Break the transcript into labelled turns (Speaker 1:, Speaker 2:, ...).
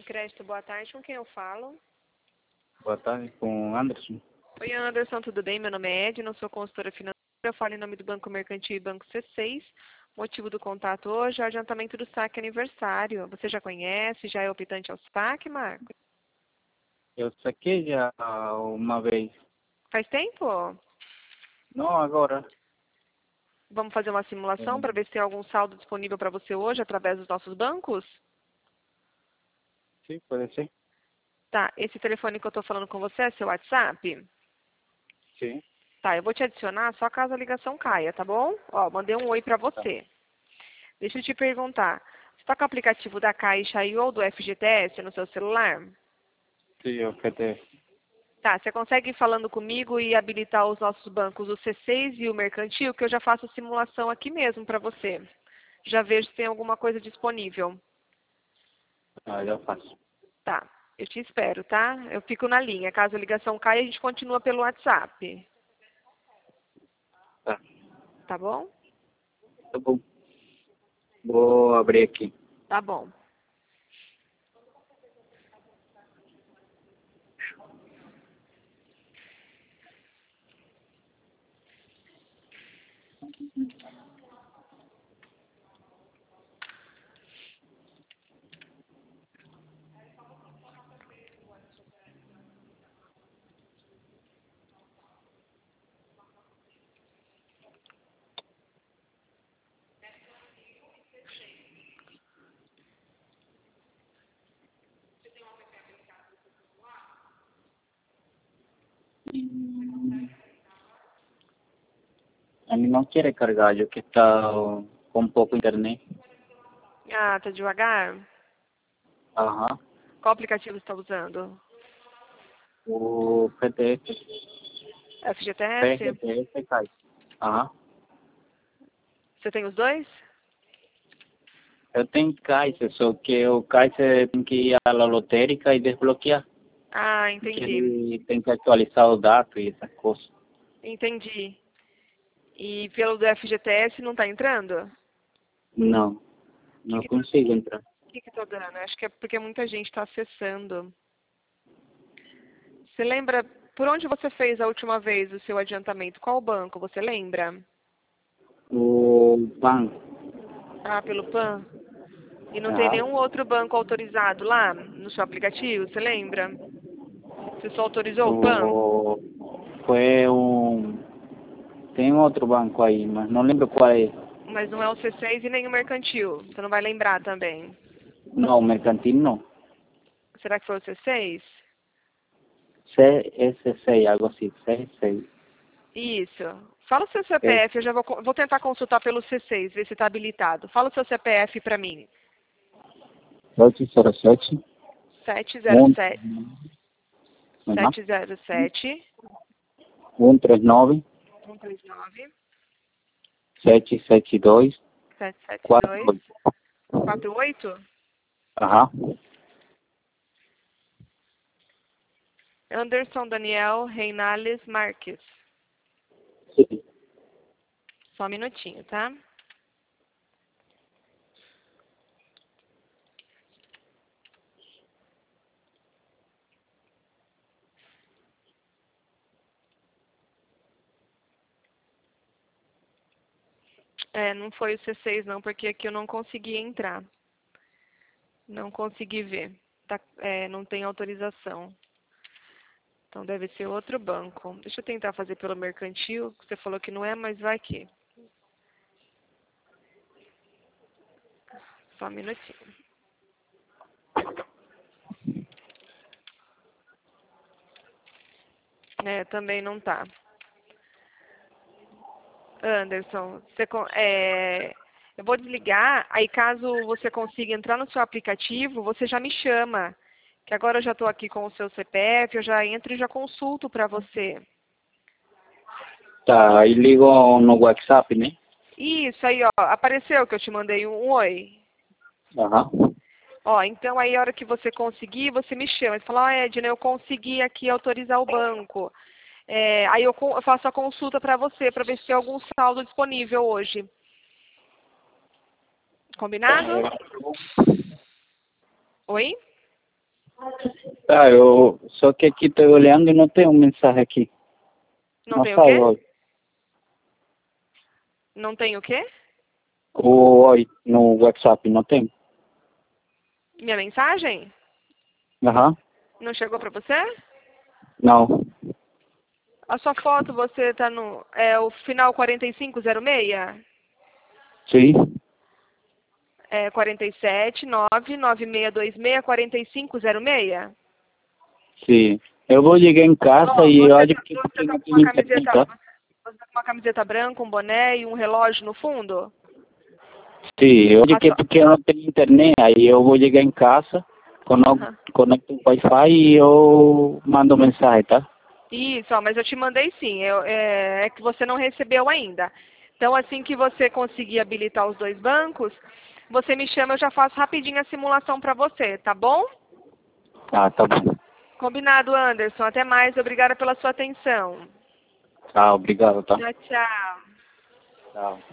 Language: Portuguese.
Speaker 1: Crédito, boa tarde. Com quem eu falo?
Speaker 2: Boa tarde, com o Anderson.
Speaker 1: Oi, Anderson, tudo bem? Meu nome é Edna, sou consultora financeira. Eu falo em nome do Banco Mercantil e Banco C6. Motivo do contato hoje é o adiantamento do saque aniversário. Você já conhece? Já é optante ao saque, Marcos?
Speaker 2: Eu saquei já uma vez.
Speaker 1: Faz tempo?
Speaker 2: Não agora.
Speaker 1: Vamos fazer uma simulação para ver se tem algum saldo disponível para você hoje através dos nossos bancos?
Speaker 2: Sim, pode ser?
Speaker 1: Tá, esse telefone que eu estou falando com você é seu WhatsApp?
Speaker 2: Sim.
Speaker 1: Tá, eu vou te adicionar só caso a ligação caia, tá bom? Ó, mandei um oi para
Speaker 2: Tá.
Speaker 1: você. Deixa eu te perguntar. Você está com o aplicativo da Caixa aí ou do FGTS no seu celular?
Speaker 2: Sim, eu quero.
Speaker 1: Tá, você consegue ir falando comigo e habilitar os nossos bancos, o C6 e o Mercantil, que eu já faço a simulação aqui mesmo para você. Já vejo se tem alguma coisa disponível.
Speaker 2: Ah, já faço.
Speaker 1: Tá, eu te espero, tá? Eu fico na linha. Caso a ligação caia, a gente continua pelo WhatsApp.
Speaker 2: Tá.
Speaker 1: Tá bom?
Speaker 2: Tá bom. Vou abrir aqui.
Speaker 1: Tá bom.
Speaker 2: Ele não quer carregar, eu que está com pouco internet.
Speaker 1: Ah, tá devagar?
Speaker 2: Aham.
Speaker 1: Qual aplicativo você está usando?
Speaker 2: O PTS.
Speaker 1: FGTS?
Speaker 2: PGTS cai. Aham.
Speaker 1: Você tem os dois?
Speaker 2: Eu tenho caixa, só que o caixa tem que ir à lotérica e desbloquear.
Speaker 1: Ah,
Speaker 2: Porque
Speaker 1: entendi.
Speaker 2: ele tem que atualizar o dado e essas coisas.
Speaker 1: Entendi. E pelo do FGTS não está entrando?
Speaker 2: Não,
Speaker 1: O que
Speaker 2: não
Speaker 1: que
Speaker 2: consigo entrar.
Speaker 1: tá dando? Acho que é porque muita gente está acessando. Você lembra por onde você fez a última vez o seu adiantamento? Qual banco? Você lembra?
Speaker 2: O banco.
Speaker 1: Ah, pelo PAN? E não tem
Speaker 2: Ah,
Speaker 1: nenhum outro banco autorizado lá no seu aplicativo? Você lembra? Você só autorizou o PAN?
Speaker 2: o, foi um. Tem outro banco aí, mas não lembro qual é.
Speaker 1: Mas não é o C6 e nem o mercantil. Você não vai lembrar também.
Speaker 2: Não, mercantil não.
Speaker 1: Será que foi o C6?
Speaker 2: CSC, algo assim. CSC.
Speaker 1: Isso. Fala o seu CPF, eu já vou tentar consultar pelo C6, ver se está habilitado. Fala o seu CPF para mim.
Speaker 2: 807
Speaker 1: 707
Speaker 2: aham,
Speaker 1: 707
Speaker 2: 139
Speaker 1: 139
Speaker 2: 772
Speaker 1: 772
Speaker 2: 48.
Speaker 1: 48.
Speaker 2: Aham.
Speaker 1: Anderson Daniel Reinales Marques.
Speaker 2: Sim.
Speaker 1: Só um minutinho, tá? É, não foi o C6 não, porque aqui eu não consegui entrar. Não consegui ver. Tá, não tem autorização. Então deve ser outro banco. Deixa eu tentar fazer pelo mercantil. Você falou que não é, mas vai que. Só um minutinho. É, também não tá. Anderson, eu vou desligar, aí caso você consiga entrar no seu aplicativo, você já me chama. Que agora eu já estou aqui com o seu CPF, eu já entro e já consulto para você.
Speaker 2: Tá, aí ligo no WhatsApp, né?
Speaker 1: Isso aí, ó, apareceu que eu te mandei um oi.
Speaker 2: Aham.
Speaker 1: Ó, então aí a hora que você conseguir, você me chama. Você fala, ó, Edna, eu consegui aqui autorizar o banco. Aí eu faço a consulta para você, para ver se tem algum saldo disponível hoje.
Speaker 2: Tá,
Speaker 1: Combinado? Oi?
Speaker 2: Tá, eu só que aqui tô olhando e não tem um mensagem aqui.
Speaker 1: Não
Speaker 2: Não
Speaker 1: tem o
Speaker 2: sai
Speaker 1: quê?
Speaker 2: oi.
Speaker 1: Não tem o quê?
Speaker 2: O oi no WhatsApp, não tem?
Speaker 1: Minha mensagem?
Speaker 2: Aham.
Speaker 1: Não chegou pra você?
Speaker 2: Não.
Speaker 1: A sua foto, você tá no... É o final 4506?
Speaker 2: Sim.
Speaker 1: É 47 99626 4506?
Speaker 2: Sim. Eu vou ligar em casa
Speaker 1: Ó,
Speaker 2: e
Speaker 1: você
Speaker 2: olha
Speaker 1: tá,
Speaker 2: porque
Speaker 1: você
Speaker 2: aqui
Speaker 1: tá
Speaker 2: não
Speaker 1: com uma
Speaker 2: tem internet,
Speaker 1: camiseta...
Speaker 2: tá?
Speaker 1: Você tá com uma camiseta branca, um boné e um relógio no fundo?
Speaker 2: Sim, eu
Speaker 1: A
Speaker 2: liguei
Speaker 1: sua...
Speaker 2: porque eu não tenho internet, aí eu vou ligar em casa,
Speaker 1: Aham.
Speaker 2: conecto o Wi-Fi e eu mando mensagem, tá?
Speaker 1: Isso, ó, mas eu te mandei sim. É que você não recebeu ainda. Então, assim que você conseguir habilitar os dois bancos, você me chama, eu já faço rapidinho a simulação para você, tá bom?
Speaker 2: Ah, tá bom.
Speaker 1: Combinado, Anderson. Até mais. Obrigada pela sua atenção.
Speaker 2: Tá, obrigado, tá?
Speaker 1: Tchau, tchau.
Speaker 2: Tchau.